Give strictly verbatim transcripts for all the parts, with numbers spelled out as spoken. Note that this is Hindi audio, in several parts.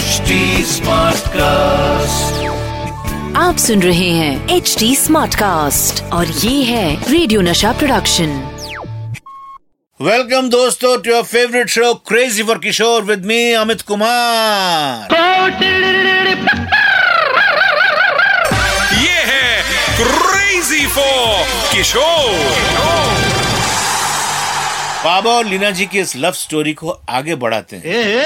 H D smart cast. आप सुन रहे हैं एच डी स्मार्ट कास्ट और ये है रेडियो नशा प्रोडक्शन। वेलकम दोस्तों to your favourite show crazy for Kishore with me Amit Kumar. ये है क्रेजी फॉर किशोर। बाबा और लीना जी की इस लव स्टोरी को आगे बढ़ाते हैं।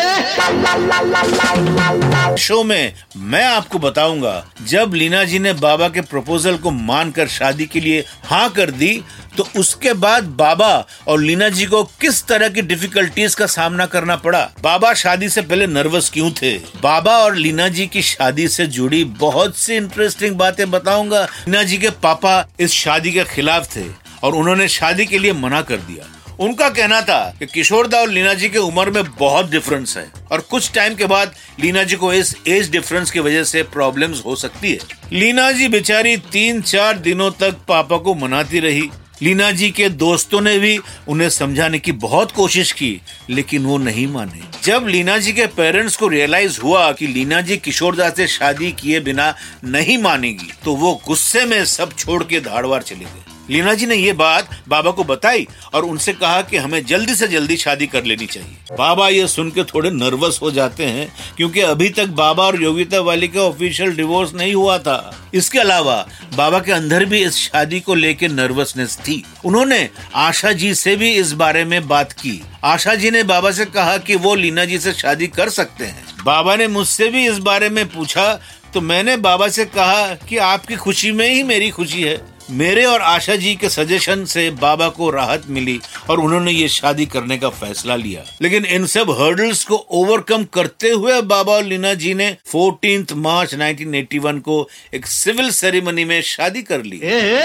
शो में मैं आपको बताऊंगा जब लीना जी ने बाबा के प्रपोजल को मानकर शादी के लिए हाँ कर दी तो उसके बाद बाबा और लीना जी को किस तरह की डिफिकल्टीज का सामना करना पड़ा। बाबा शादी से पहले नर्वस क्यों थे। बाबा और लीना जी की शादी से जुड़ी बहुत सी इंटरेस्टिंग बातें बताऊंगा। लीना जी के पापा इस शादी के खिलाफ थे और उन्होंने शादी के लिए मना कर दिया। उनका कहना था कि किशोरदा और लीना जी के उम्र में बहुत डिफरेंस है और कुछ टाइम के बाद लीना जी को इस एज डिफरेंस की वजह से प्रॉब्लम्स हो सकती है। लीना जी बेचारी तीन चार दिनों तक पापा को मनाती रही। लीना जी के दोस्तों ने भी उन्हें समझाने की बहुत कोशिश की लेकिन वो नहीं माने। जब लीना जी के पेरेंट्स को रियलाइज हुआ कि लीना जी किशोरदा से शादी किए बिना नहीं मानेगी तो वो गुस्से में सब छोड़ के धारवाड़ चले गए। लीना जी ने ये बात बाबा को बताई और उनसे कहा कि हमें जल्दी से जल्दी शादी कर लेनी चाहिए। बाबा ये सुन के थोड़े नर्वस हो जाते हैं क्योंकि अभी तक बाबा और योगिता वाली का ऑफिशियल डिवोर्स नहीं हुआ था। इसके अलावा बाबा के अंदर भी इस शादी को लेकर नर्वसनेस थी। उन्होंने आशा जी से भी इस बारे में बात की। आशा जी ने बाबा से कहा कि वो लीना जी से शादी कर सकते हैं। बाबा ने मुझसे भी इस बारे में पूछा तो मैंने बाबा से कहा कि आपकी खुशी में ही मेरी खुशी है। मेरे और आशा जी के सजेशन से बाबा को राहत मिली और उन्होंने ये शादी करने का फैसला लिया। लेकिन इन सब हर्डल्स को ओवरकम करते हुए बाबा और लीना जी ने चौदह मार्च उन्नीस सौ इक्यासी को एक सिविल सेरेमनी में शादी कर ली।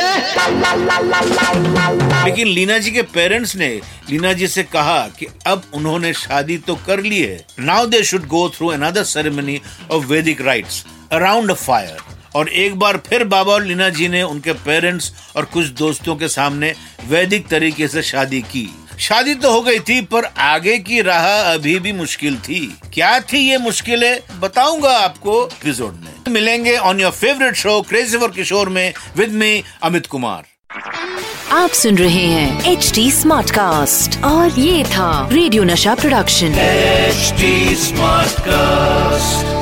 लेकिन लीना जी के पेरेंट्स ने लीना जी से कहा कि अब उन्होंने शादी तो कर ली है, now they should go through another ceremony of Vedic rites around a fire. और एक बार फिर बाबा और लीना जी ने उनके पेरेंट्स और कुछ दोस्तों के सामने वैदिक तरीके से शादी की। शादी तो हो गई थी पर आगे की राह अभी भी मुश्किल थी। क्या थी ये मुश्किलें बताऊंगा आपको एपिसोड में। मिलेंगे on your favourite show crazy for Kishore में विद मी अमित कुमार। आप सुन रहे हैं एच डी स्मार्ट कास्ट और ये था radio Nasha production H D smart cast.